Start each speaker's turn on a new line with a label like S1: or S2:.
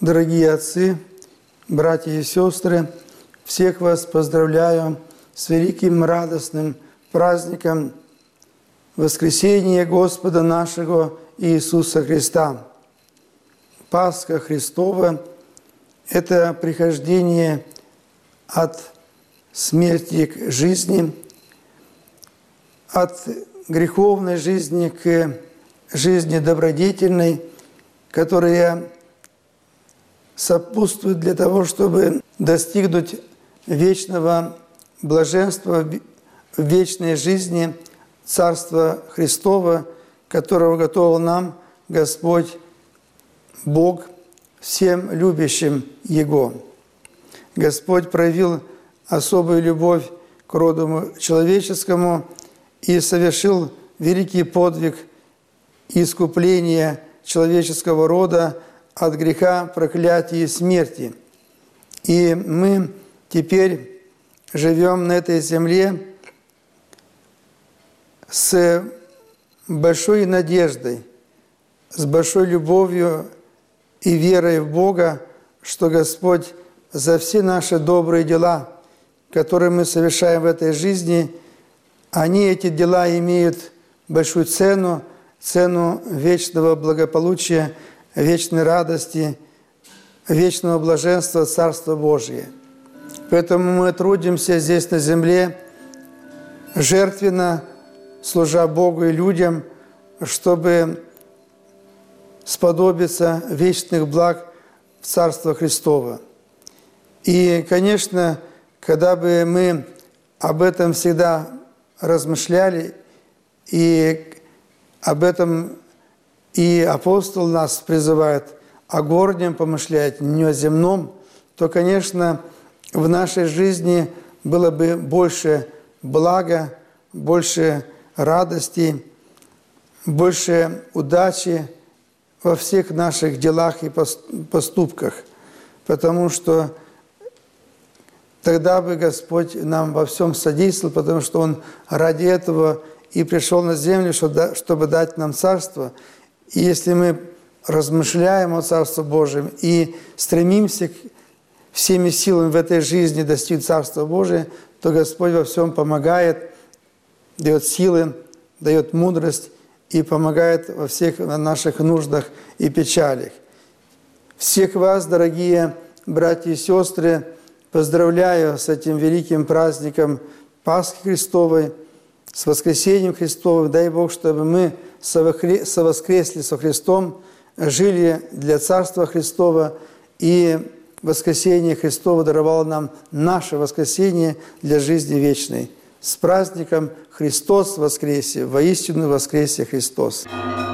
S1: Дорогие отцы, братья и сестры, всех вас поздравляю с великим радостным праздником воскресения Господа нашего Иисуса Христа. Пасха Христова – это прихождение от смерти к жизни, от греховной жизни к жизни добродетельной, которая сопутствует для того, чтобы достигнуть вечного блаженства, вечной жизни Царства Христова, которого готовил нам Господь Бог, всем любящим Его. Господь проявил особую любовь к роду человеческому и совершил великий подвиг искупления человеческого рода от греха, проклятия и смерти. И мы теперь живем на этой земле с большой надеждой, с большой любовью и верой в Бога, что Господь за все наши добрые дела, которые мы совершаем в этой жизни, эти дела имеют большую цену, цену вечного благополучия, вечной радости, вечного блаженства Царства Божия. Поэтому мы трудимся здесь на земле, жертвенно, служа Богу и людям, чтобы сподобиться вечных благ в Царство Христово. И, конечно, когда бы мы об этом всегда размышляли, и об этом и апостол нас призывает о горнем помышлять, не о земном, то, конечно, в нашей жизни было бы больше блага, больше радости, больше удачи во всех наших делах и поступках, потому что тогда бы Господь нам во всем содействовал, потому что Он ради этого и пришел на землю, чтобы дать нам Царство. И если мы размышляем о Царстве Божьем и стремимся всеми силами в этой жизни достичь Царства Божия, то Господь во всем помогает, дает силы, дает мудрость и помогает во всех наших нуждах и печалях. Всех вас, дорогие братья и сестры, поздравляю с этим великим праздником Пасхи Христовой, с воскресением Христовым. Дай Бог, чтобы мы совоскресли со Христом, жили для Царства Христова, и воскресение Христово даровало нам наше воскресение для жизни вечной. С праздником Христос воскресе! Воистину воскресе Христос!